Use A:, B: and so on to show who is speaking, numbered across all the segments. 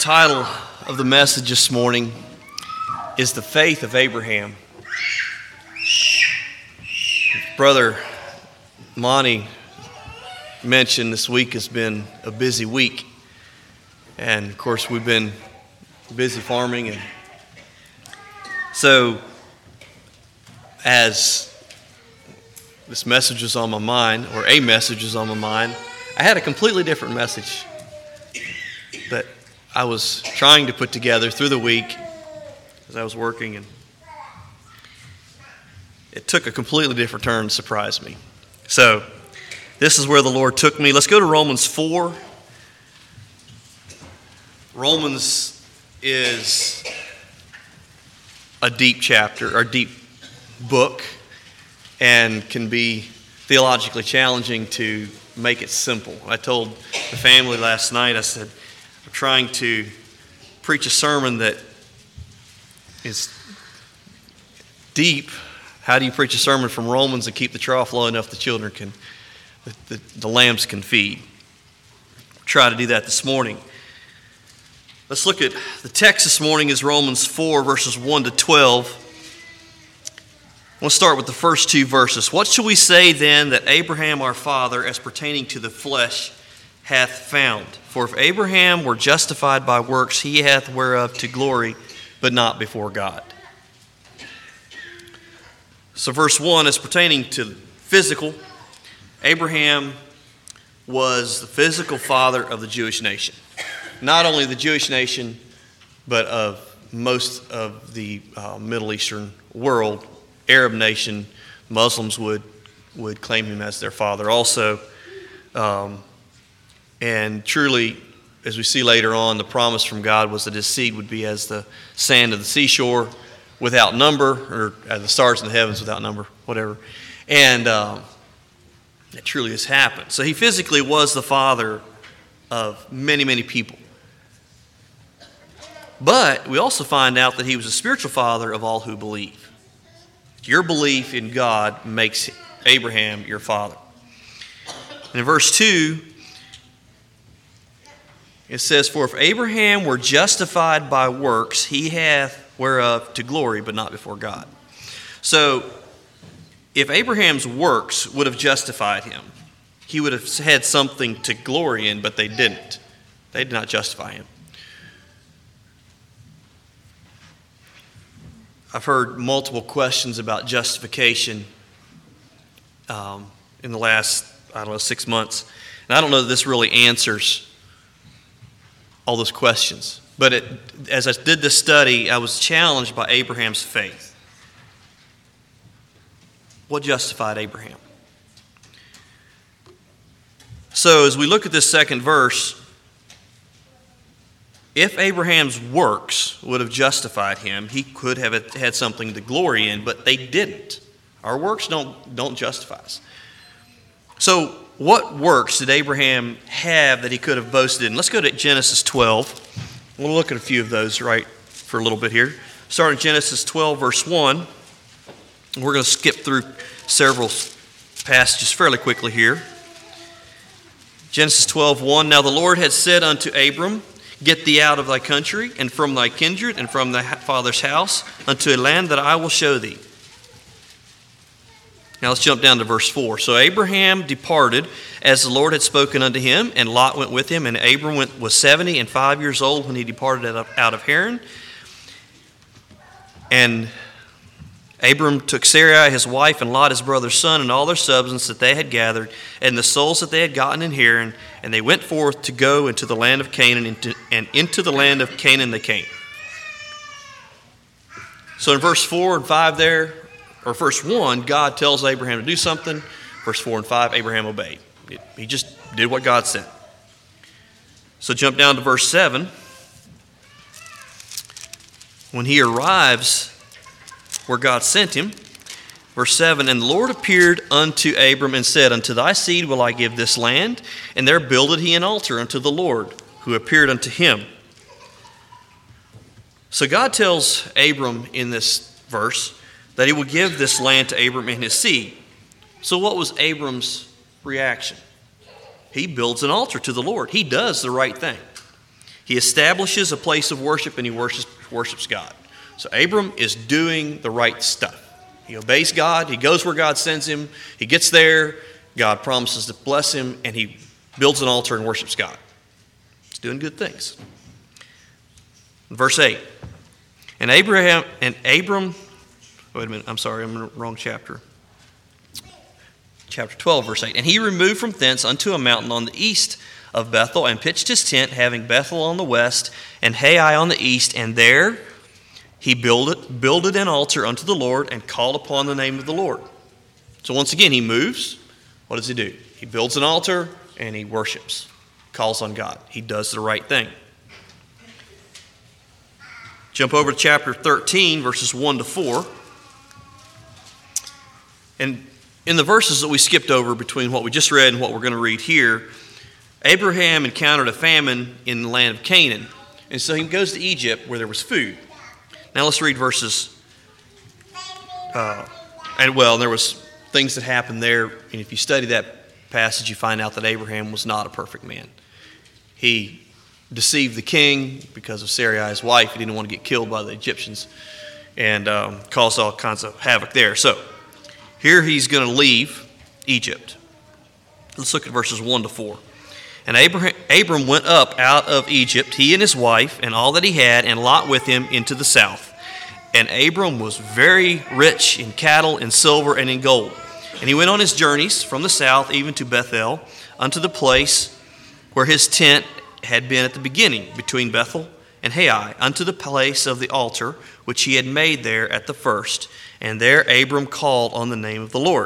A: title of the message this morning is The Faith of Abraham. Brother Monty mentioned this week has been a busy week. And of course we've been busy farming. And so as this message was on my mind, or a message was on my mind, I had a completely different message that I was trying to put together through the week as I was working, and it took a completely different turn to surprise me. So this is where the Lord took me. Let's go to Romans 4. Romans is a deep chapter, or deep book, and can be theologically challenging to make it simple. I told the family last night, I said, I'm trying to preach a sermon that is deep. How do you preach a sermon from Romans and keep the trough low enough the children can, the lambs can feed? Try to do that this morning. Let's look at the text this morning is Romans 4, verses 1 to 12. I want to start with the first two verses. What shall we say then that Abraham our father, as pertaining to the flesh, hath found? For if Abraham were justified by works, he hath whereof to glory, but not before God. So verse 1 is pertaining to physical. Abraham was the physical father of the Jewish nation. Not only the Jewish nation, but of most of the Middle Eastern world. Arab nation, Muslims would claim him as their father also. And truly, as we see later on, the promise from God was that his seed would be as the sand of the seashore without number, or as the stars in the heavens without number, whatever. And it truly has happened. So he physically was the father of many, many people. But we also find out that he was a spiritual father of all who believe. Your belief in God makes Abraham your father. And in verse 2, it says, For if Abraham were justified by works, he hath whereof to glory, but not before God. So, if Abraham's works would have justified him, he would have had something to glory in, but they didn't. They did not justify him. I've heard multiple questions about justification in the last, 6 months. And I don't know that this really answers all those questions. But as I did this study, I was challenged by Abraham's faith. What justified Abraham? So as we look at this second verse, if Abraham's works would have justified him, he could have had something to glory in, but they didn't. Our works don't justify us. So what works did Abraham have that he could have boasted in? Let's go to Genesis 12. We'll look at a few of those right for a little bit here. Starting Genesis 12, verse 1. We're going to skip through several passages fairly quickly here. Genesis 12, 1. Now the Lord had said unto Abram, Get thee out of thy country, and from thy kindred, and from thy father's house, unto a land that I will show thee. Now let's jump down to verse 4. So Abraham departed, as the Lord had spoken unto him, and Lot went with him, and Abram was 75 years old when he departed out of Haran. And Abram took Sarai his wife, and Lot his brother's son, and all their substance that they had gathered, and the souls that they had gotten in Haran, and they went forth to go into the land of Canaan, and into the land of Canaan they came. So in verse 4 and 5 there, or verse 1, God tells Abraham to do something. Verse 4 and 5, Abraham obeyed. He just did what God said. So jump down to verse 7. When he arrives where God sent him, verse 7, And the Lord appeared unto Abram and said, Unto thy seed will I give this land. And there builded he an altar unto the Lord, who appeared unto him. So God tells Abram in this verse that he would give this land to Abram and his seed. So what was Abram's reaction? He builds an altar to the Lord. He does the right thing. He establishes a place of worship and he worships God. So Abram is doing the right stuff. He obeys God. He goes where God sends him. He gets there. God promises to bless him, and he builds an altar and worships God. He's doing good things. Verse 8. And Abram, wait a minute, I'm sorry, I'm in the wrong chapter. Chapter 12, verse 8. And he removed from thence unto a mountain on the east of Bethel, and pitched his tent, having Bethel on the west, and Hai on the east, and there he builded an altar unto the Lord, and called upon the name of the Lord. So once again, he moves. What does he do? He builds an altar, and he worships, calls on God. He does the right thing. Jump over to chapter 13, verses 1 to 4. And in the verses that we skipped over between what we just read and what we're going to read here, Abraham encountered a famine in the land of Canaan. And so he goes to Egypt where there was food. Now let's read verses. There was things that happened there. And if you study that passage, you find out that Abraham was not a perfect man. He deceived the king because of Sarai's wife. He didn't want to get killed by the Egyptians and caused all kinds of havoc there. So here he's going to leave Egypt. Let's look at verses 1 to 4. And Abram went up out of Egypt, he and his wife, and all that he had, and Lot with him into the south. And Abram was very rich in cattle, in silver, and in gold. And he went on his journeys from the south even to Bethel, unto the place where his tent had been at the beginning, between Bethel and Hai, unto the place of the altar which he had made there at the first. And there Abram called on the name of the Lord.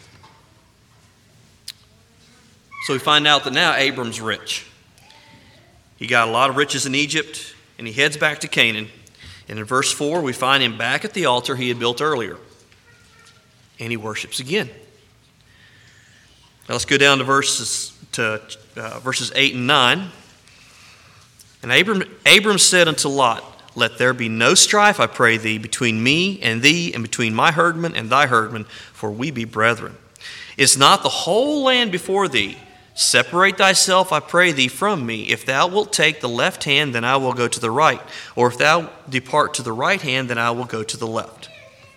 A: So we find out that now Abram's rich. He got a lot of riches in Egypt, and he heads back to Canaan. And in verse 4, we find him back at the altar he had built earlier. And he worships again. Now let's go down to verses 8 and 9. And Abram said unto Lot, Let there be no strife, I pray thee, between me and thee, and between my herdmen and thy herdmen, for we be brethren. Is not the whole land before thee? Separate thyself, I pray thee, from me. If thou wilt take the left hand, then I will go to the right. Or if thou depart to the right hand, then I will go to the left.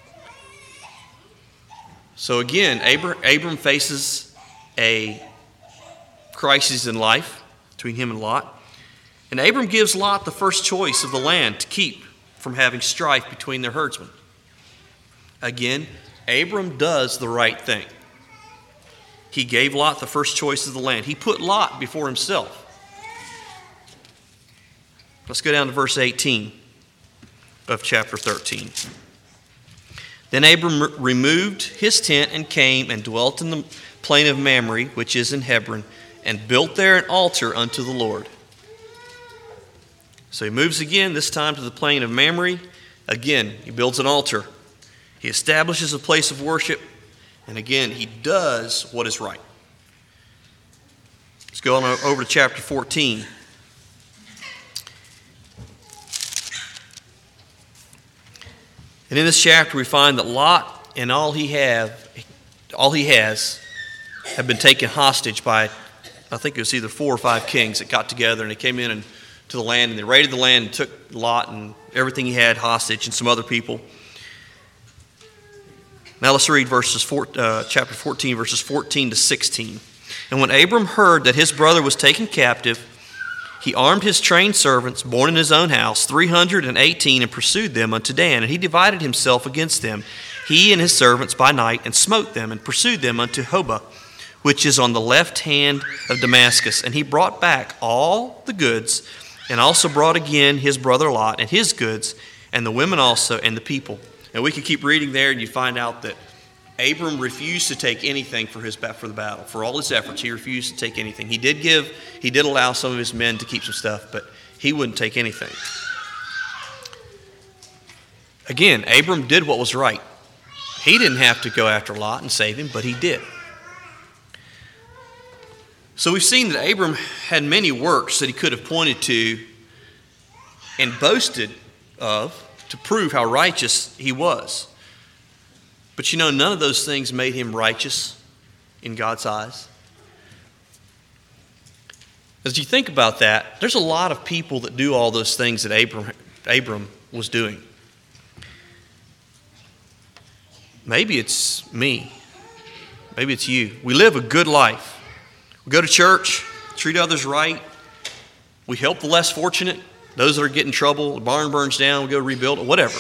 A: So again, Abram faces a crisis in life between him and Lot. And Abram gives Lot the first choice of the land to keep from having strife between their herdsmen. Again, Abram does the right thing. He gave Lot the first choice of the land. He put Lot before himself. Let's go down to verse 18 of chapter 13. Then Abram removed his tent and came and dwelt in the plain of Mamre, which is in Hebron, and built there an altar unto the Lord. So he moves again, this time to the plain of Mamre. Again, he builds an altar. He establishes a place of worship. And again, he does what is right. Let's go on over to chapter 14. And in this chapter, we find that Lot and all he has have been taken hostage by, I think it was either 4 or 5 kings that got together, and they came in to the land, and they raided the land and took Lot and everything he had hostage and some other people. Now let's read chapter 14, verses 14 to 16. And when Abram heard that his brother was taken captive, he armed his trained servants, born in his own house, 318, and pursued them unto Dan. And he divided himself against them, he and his servants, by night, and smote them, and pursued them unto Hobah, which is on the left hand of Damascus. And he brought back all the goods, and also brought again his brother Lot, and his goods, and the women also, and the people. And we could keep reading there, and you find out that Abram refused to take anything for the battle. For all his efforts, he refused to take anything. He did allow some of his men to keep some stuff, but he wouldn't take anything. Again, Abram did what was right. He didn't have to go after Lot and save him, but he did. So we've seen that Abram had many works that he could have pointed to and boasted of to prove how righteous he was. But none of those things made him righteous in God's eyes. As you think about that, there's a lot of people that do all those things that Abram was doing. Maybe it's me. Maybe it's you. We live a good life. We go to church, treat others right. We help the less fortunate, those that are getting in trouble. The barn burns down, we go rebuild it, whatever.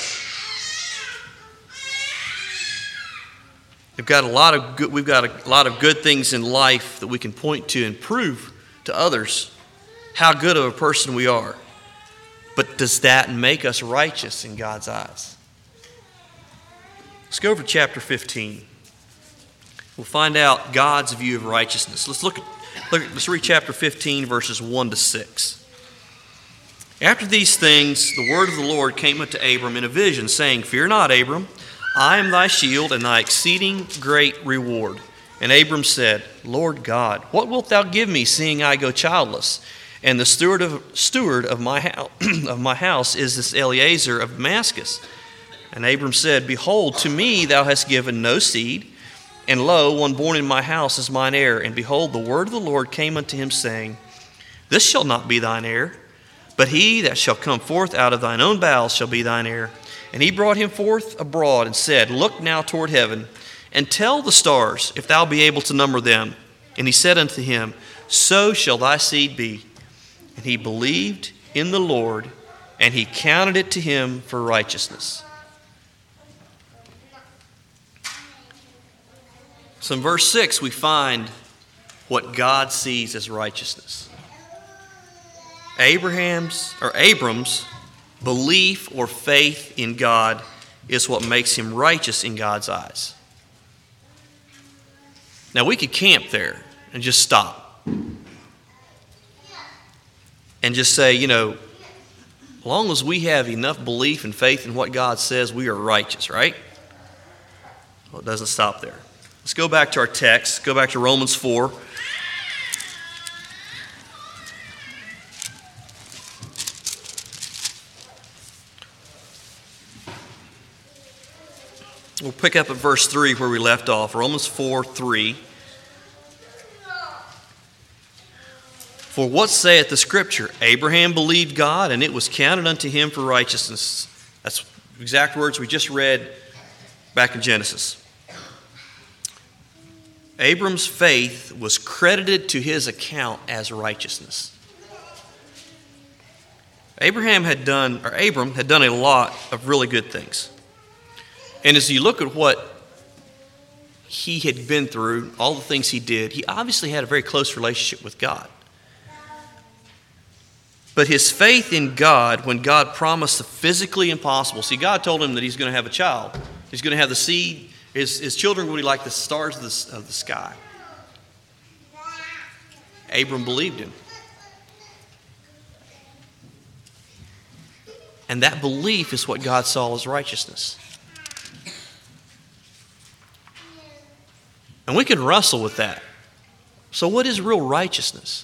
A: We've got a lot of good things in life that we can point to and prove to others how good of a person we are. But does that make us righteous in God's eyes? Let's go over to chapter 15. We'll find out God's view of righteousness. Let's read chapter 15, verses 1 to 6. After these things, the word of the Lord came unto Abram in a vision, saying, Fear not, Abram, I am thy shield and thy exceeding great reward. And Abram said, Lord God, what wilt thou give me, seeing I go childless? And the steward of my house is this Eliezer of Damascus. And Abram said, Behold, to me thou hast given no seed, and lo, one born in my house is mine heir. And behold, the word of the Lord came unto him, saying, This shall not be thine heir, but he that shall come forth out of thine own bowels shall be thine heir. And he brought him forth abroad, and said, Look now toward heaven, and tell the stars, if thou be able to number them. And he said unto him, So shall thy seed be. And he believed in the Lord, and he counted it to him for righteousness. So in verse 6, we find what God sees as righteousness. Abram's belief or faith in God is what makes him righteous in God's eyes. Now, we could camp there and just stop and just say, as long as we have enough belief and faith in what God says, we are righteous, right? Well, it doesn't stop there. Let's go back to our text. Go back to Romans 4. We'll pick up at verse 3 where we left off. Romans 4:3. For what saith the Scripture? Abraham believed God, and it was counted unto him for righteousness. That's exact words we just read back in Genesis. Abram's faith was credited to his account as righteousness. Abram had done a lot of really good things. And as you look at what he had been through, all the things he did, he obviously had a very close relationship with God. But his faith in God, when God promised the physically impossible, see, God told him that he's going to have a child. He's going to have the seed. His children will be like the stars of the sky. Abram believed him. And that belief is what God saw as righteousness. And we can wrestle with that. So what is real righteousness?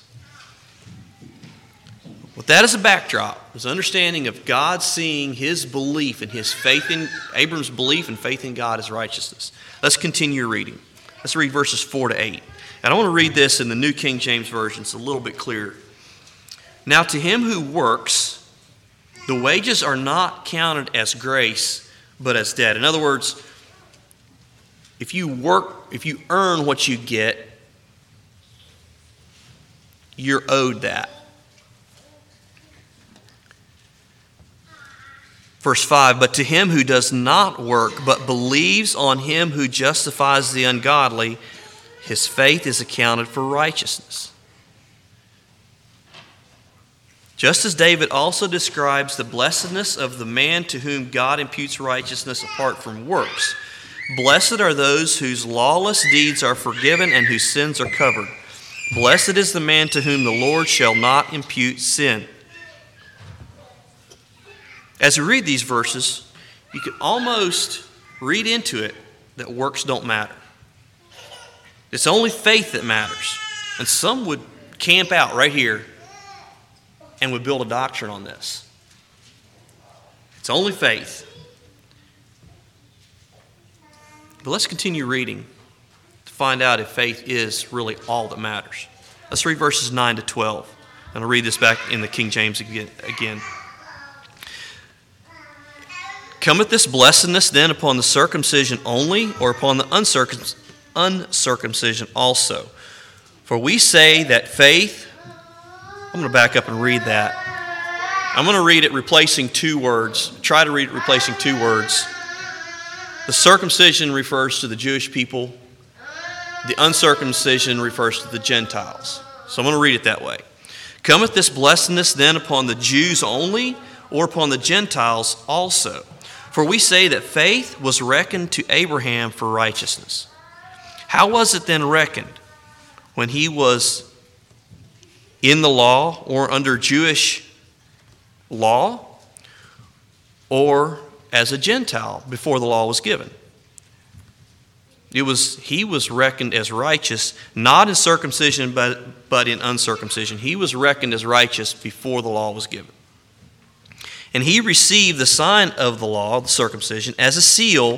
A: With that as a backdrop, is understanding of God seeing his belief and his faith in Abram's belief and faith in God as righteousness. Let's continue reading. Let's read verses 4 to 8. And I want to read this in the New King James Version. It's a little bit clearer. Now to him who works, the wages are not counted as grace, but as debt. In other words, if you earn what you get, you're owed that. Verse 5, but to him who does not work, but believes on him who justifies the ungodly, his faith is accounted for righteousness. Just as David also describes the blessedness of the man to whom God imputes righteousness apart from works. Blessed are those whose lawless deeds are forgiven and whose sins are covered. Blessed is the man to whom the Lord shall not impute sin. As we read these verses, you can almost read into it that works don't matter. It's only faith that matters. And some would camp out right here and would build a doctrine on this. It's only faith. But let's continue reading to find out if faith is really all that matters. Let's read verses 9 to 12. I'm going to read this back in the King James again. Cometh this blessedness then upon the circumcision only, or upon the uncircumcision also? For we say that faith, I'm going to back up and read that. I'm going to read it replacing two words. Try to read it replacing two words. The circumcision refers to the Jewish people. The uncircumcision refers to the Gentiles. So I'm going to read it that way. Cometh this blessedness then upon the Jews only, or upon the Gentiles also? For we say that faith was reckoned to Abraham for righteousness. How was it then reckoned? When he was in the law or under Jewish law, or as a Gentile before the law was given? He was reckoned as righteous, not in circumcision, but in uncircumcision. He was reckoned as righteous before the law was given. And he received the sign of the law, the circumcision, as a seal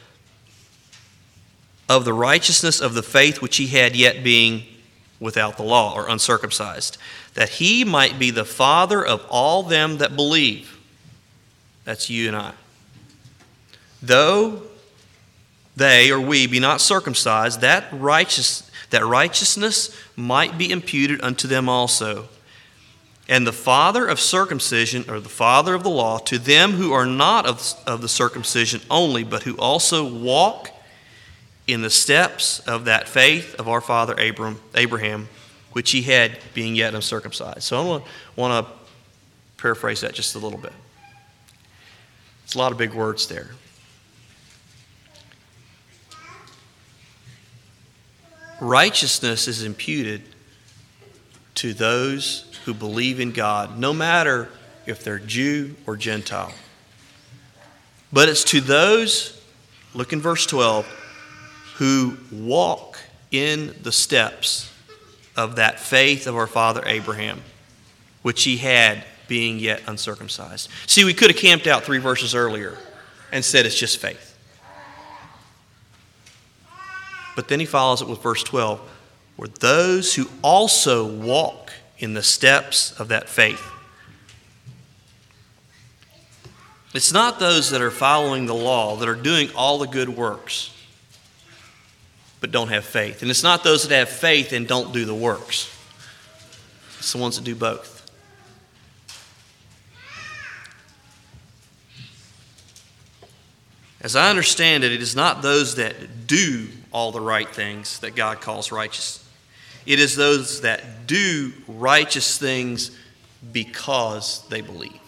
A: of the righteousness of the faith which he had, yet being without the law, or uncircumcised, that he might be the father of all them that believe. That's you and I. Though they, or we, be not circumcised, that righteousness might be imputed unto them also. And the father of circumcision, or the father of the law, to them who are not of the circumcision only, but who also walk in the steps of that faith of our father Abraham, which he had being yet uncircumcised. So I want to paraphrase that just a little bit. It's a lot of big words there. Righteousness is imputed to those who believe in God, no matter if they're Jew or Gentile. But it's to those, look in verse 12, who walk in the steps of that faith of our father Abraham, which he had being yet uncircumcised. See, we could have camped out 3 verses earlier and said it's just faith. But then he follows it with verse 12, where those who also walk in the steps of that faith. It's not those that are following the law, that are doing all the good works, but don't have faith. And it's not those that have faith and don't do the works. It's the ones that do both. As I understand it, it is not those that do all the right things that God calls righteous. It is those that do righteous things because they believe.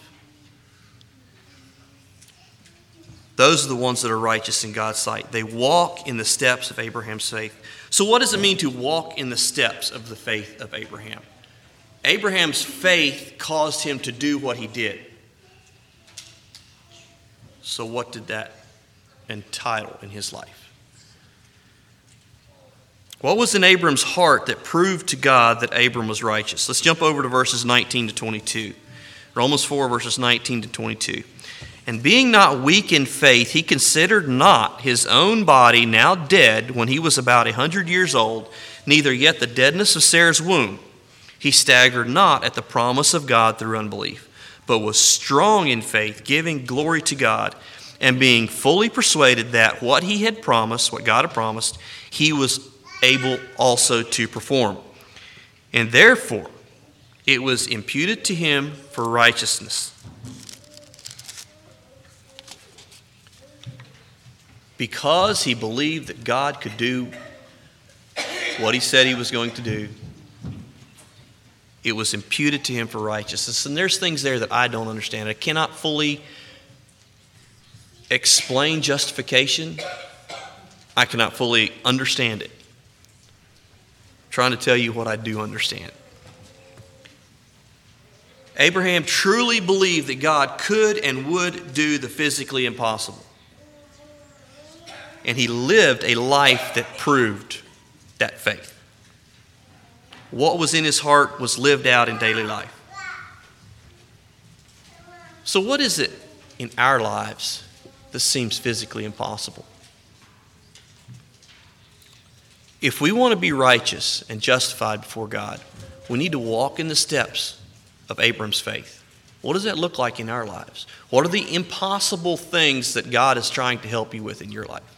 A: Those are the ones that are righteous in God's sight. They walk in the steps of Abraham's faith. So what does it mean to walk in the steps of the faith of Abraham? Abraham's faith caused him to do what he did. So what did that entitle in his life? What was in Abram's heart that proved to God that Abram was righteous? Let's jump over to verses 19 to 22. Romans 4, verses 19 to 22. And being not weak in faith, he considered not his own body now dead when he was about 100 years old, neither yet the deadness of Sarah's womb. He staggered not at the promise of God through unbelief, but was strong in faith, giving glory to God, and being fully persuaded that what he had promised, what God had promised, he was able also to perform. And therefore, it was imputed to him for righteousness. Because he believed that God could do what he said he was going to do, it was imputed to him for righteousness. And there's things there that I don't understand. I cannot fully explain justification. I cannot fully understand it. I'm trying to tell you what I do understand. Abraham truly believed that God could and would do the physically impossible. And he lived a life that proved that faith. What was in his heart was lived out in daily life. So what is it in our lives that seems physically impossible? If we want to be righteous and justified before God, we need to walk in the steps of Abram's faith? What does that look like in our lives? What are the impossible things that God is trying to help you with in your life?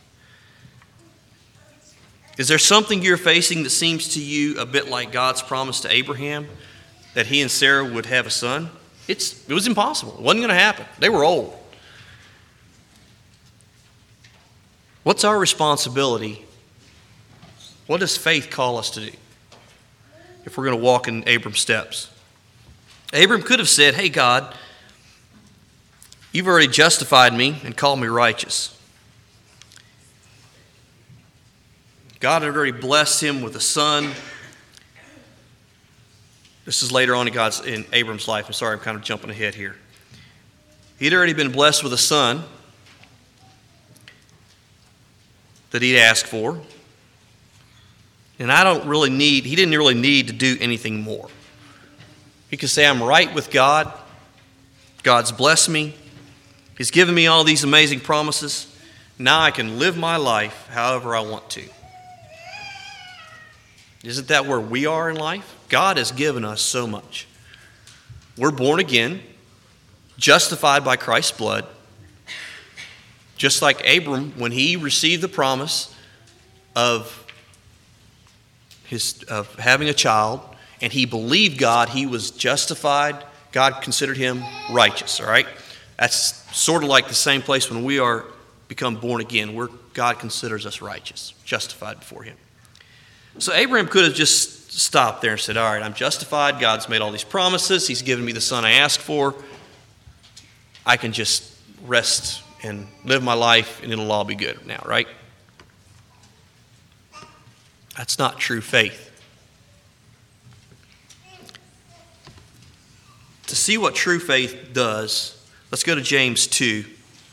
A: Is there something you're facing that seems to you a bit like God's promise to Abraham, that he and Sarah would have a son? It was impossible. It wasn't going to happen. They were old. What's our responsibility? What does faith call us to do if we're going to walk in Abram's steps? Abram could have said, hey, God, you've already justified me and called me righteous. God had already blessed him with a son. This is later on in Abram's life. I'm sorry, I'm kind of jumping ahead here. He'd already been blessed with a son that he'd asked for. And he didn't really need to do anything more. He could say, I'm right with God. God's blessed me. He's given me all these amazing promises. Now I can live my life however I want to. Isn't that where we are in life? God has given us so much. We're born again, justified by Christ's blood. Just like Abram, when he received the promise of having a child, and he believed God, he was justified. God considered him righteous, all right? That's sort of like the same place when we become born again, where God considers us righteous, justified before him. So Abraham could have just stopped there and said, all right, I'm justified. God's made all these promises. He's given me the son I asked for. I can just rest and live my life, and it'll all be good now, right? That's not true faith. To see what true faith does, let's go to James 2,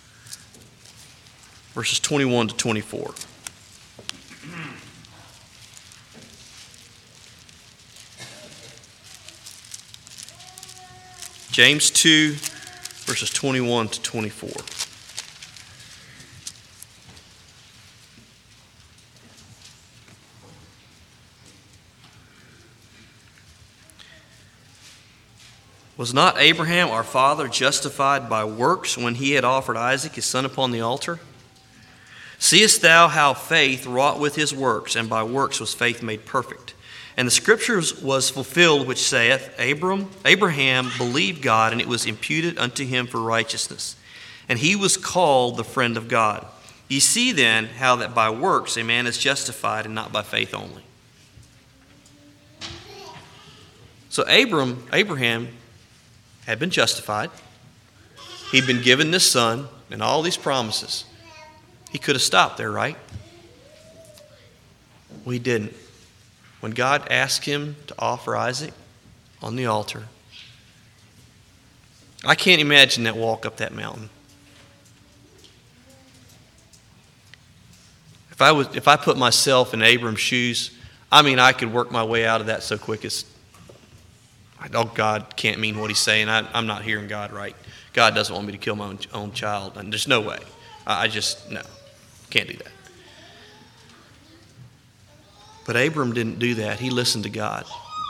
A: verses 21 to 24. James 2, verses 21 to 24. Was not Abraham our father justified by works when he had offered Isaac his son upon the altar? Seest thou how faith wrought with his works, and by works was faith made perfect? And the scriptures was fulfilled which saith, Abraham believed God, and it was imputed unto him for righteousness. And he was called the friend of God. Ye see then how that by works a man is justified, and not by faith only. So Abraham had been justified. He'd been given this son and all these promises. He could have stopped there, right? Well, he didn't. When God asked him to offer Isaac on the altar, I can't imagine that walk up that mountain. If I put myself in Abram's shoes, I could work my way out of that so quick as, God can't mean what he's saying. I'm not hearing God right. God doesn't want me to kill my own child. And there's no way. No, can't do that. But Abram didn't do that. He listened to God.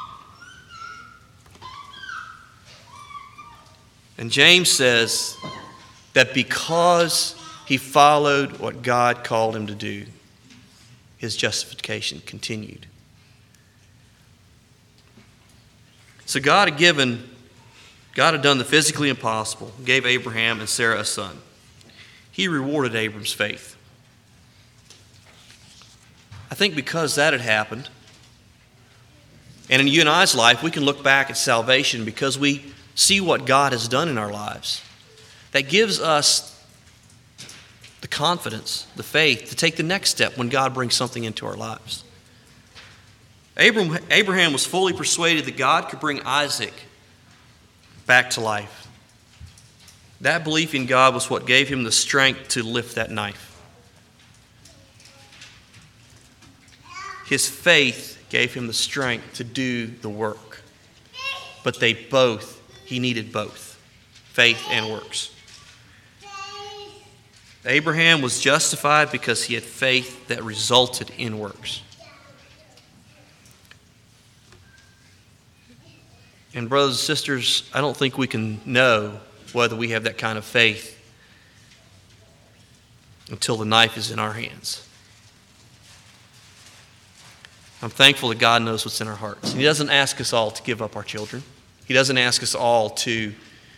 A: And James says that because he followed what God called him to do, his justification continued. So God had done the physically impossible, gave Abraham and Sarah a son. He rewarded Abram's faith. I think because that had happened, and in you and I's life, we can look back at salvation because we see what God has done in our lives. That gives us the confidence, the faith to take the next step when God brings something into our lives. Abraham was fully persuaded that God could bring Isaac back to life. That belief in God was what gave him the strength to lift that knife. His faith gave him the strength to do the work. But he needed both, faith and works. Abraham was justified because he had faith that resulted in works. And brothers and sisters, I don't think we can know whether we have that kind of faith until the knife is in our hands. I'm thankful that God knows what's in our hearts. He doesn't ask us all to give up our children. He doesn't ask us all to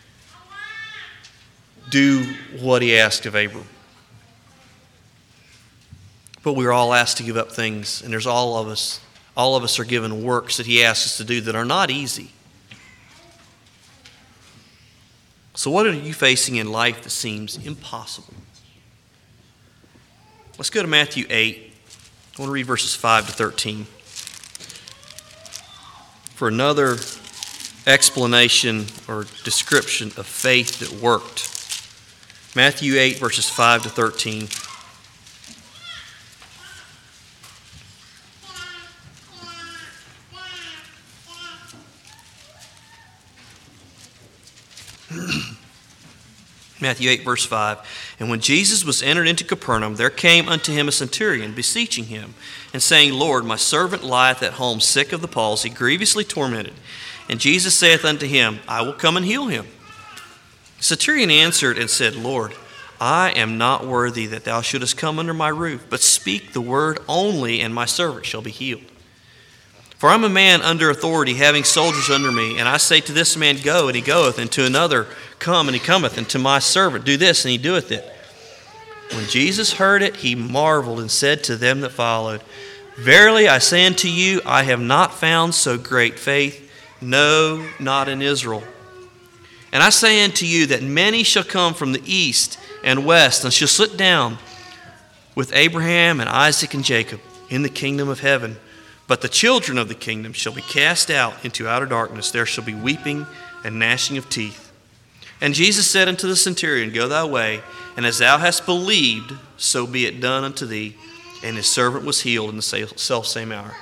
A: do what he asked of Abram. But we're all asked to give up things, and there's all of us are given works that he asks us to do that are not easy. So what are you facing in life that seems impossible? Let's go to Matthew 8. I want to read verses 5 to 13 for another explanation or description of faith that worked. Matthew 8, verses 5 to 13. Matthew 8, verse 5. And when Jesus was entered into Capernaum, there came unto him a centurion, beseeching him, and saying, Lord, my servant lieth at home sick of the palsy, grievously tormented. And Jesus saith unto him, I will come and heal him. The centurion answered and said, Lord, I am not worthy that thou shouldest come under my roof, but speak the word only, and my servant shall be healed. For I am a man under authority, having soldiers under me, and I say to this man, Go, and he goeth, and to another, Come, and he cometh, and to my servant, Do this, and he doeth it. When Jesus heard it, he marveled, and said to them that followed, Verily I say unto you, I have not found so great faith, no, not in Israel. And I say unto you that many shall come from the east and west, and shall sit down with Abraham and Isaac and Jacob in the kingdom of heaven. But the children of the kingdom shall be cast out into outer darkness. There shall be weeping and gnashing of teeth. And Jesus said unto the centurion, Go thy way, and as thou hast believed, so be it done unto thee. And his servant was healed in the selfsame hour.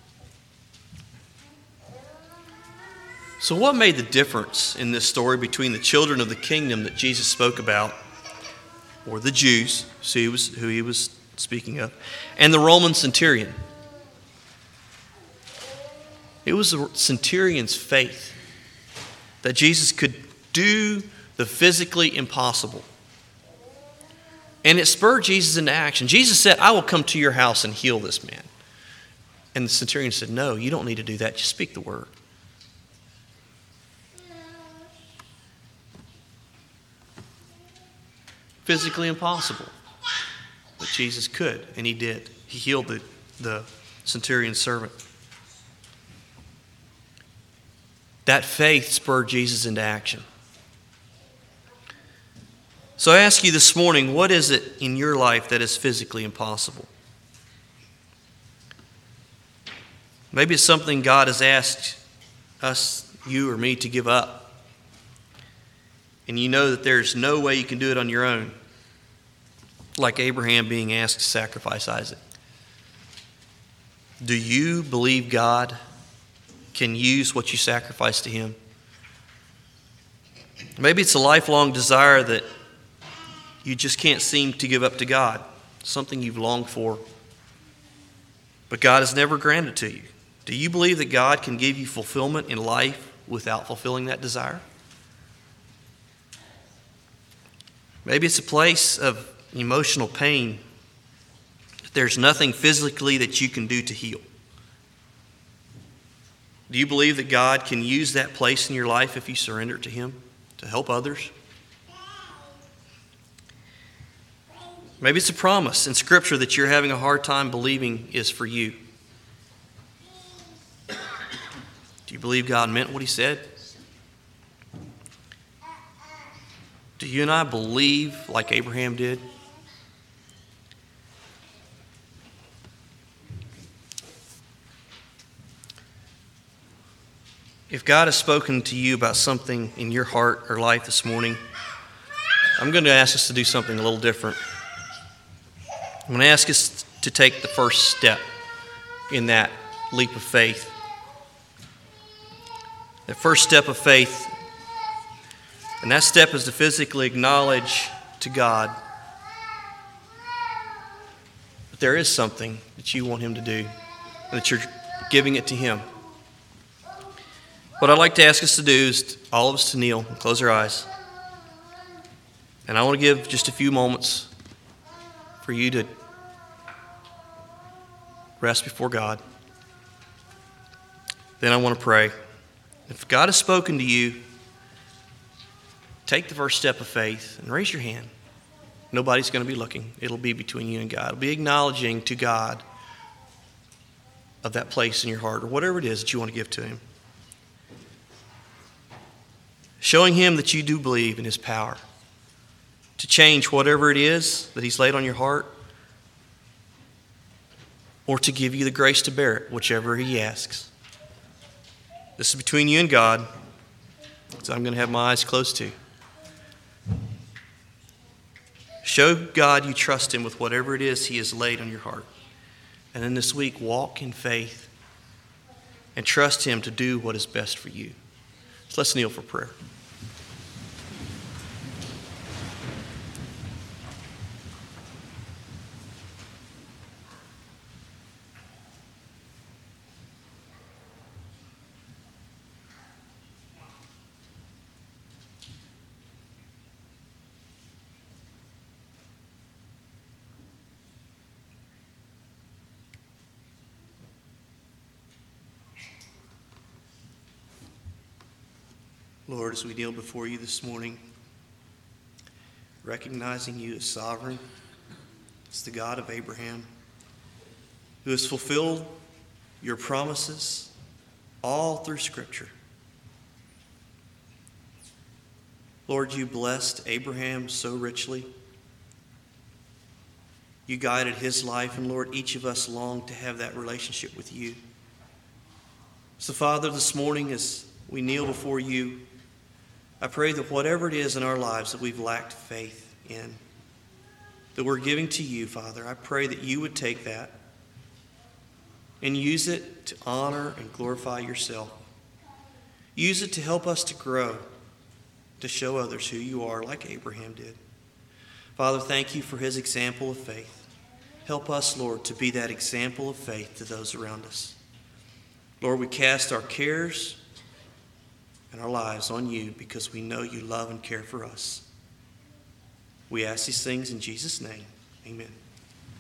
A: So what made the difference in this story between the children of the kingdom that Jesus spoke about, or the Jews, who he was speaking of, and the Roman centurion? It was the centurion's faith that Jesus could do the physically impossible. And it spurred Jesus into action. Jesus said, I will come to your house and heal this man. And the centurion said, No, you don't need to do that. Just speak the word. Physically impossible. But Jesus could, and he did. He healed the centurion's servant. That faith spurred Jesus into action. So I ask you this morning, what is it in your life that is physically impossible? Maybe it's something God has asked us, you or me, to give up. And you know that there's no way you can do it on your own. Like Abraham being asked to sacrifice Isaac. Do you believe God can use what you sacrifice to him? Maybe it's a lifelong desire that you just can't seem to give up to God. Something you've longed for, but God has never granted to you. Do you believe that God can give you fulfillment in life without fulfilling that desire? Maybe it's a place of emotional pain that there's nothing physically that you can do to heal. Do you believe that God can use that place in your life if you surrender it to him to help others? Maybe it's a promise in Scripture that you're having a hard time believing is for you. Do you believe God meant what he said? Do you and I believe like Abraham did? If God has spoken to you about something in your heart or life this morning, I'm going to ask us to do something a little different. I'm going to ask us to take the first step in that leap of faith. The first step of faith, and that step is to physically acknowledge to God that there is something that you want him to do, and that you're giving it to him. What I'd like to ask us to do is all of us to kneel and close our eyes. And I want to give just a few moments for you to rest before God. Then I want to pray. If God has spoken to you, take the first step of faith and raise your hand. Nobody's going to be looking. It'll be between you and God. It'll be acknowledging to God of that place in your heart or whatever it is that you want to give to Him. Showing Him that you do believe in His power to change whatever it is that He's laid on your heart, or to give you the grace to bear it, whichever He asks. This is between you and God, so I'm going to have my eyes closed too. Show God you trust Him with whatever it is He has laid on your heart. And then this week, walk in faith and trust Him to do what is best for you. So let's kneel for prayer. Lord, as we kneel before you this morning, recognizing you as sovereign, as the God of Abraham, who has fulfilled your promises all through Scripture. Lord, you blessed Abraham so richly. You guided his life, and Lord, each of us long to have that relationship with you. So, Father, this morning as we kneel before you, I pray that whatever it is in our lives that we've lacked faith in, that we're giving to you, Father, I pray that you would take that and use it to honor and glorify yourself. Use it to help us to grow, to show others who you are like Abraham did. Father, thank you for his example of faith. Help us, Lord, to be that example of faith to those around us. Lord, we cast our cares and our lives on you because we know you love and care for us. We ask these things in Jesus' name. Amen.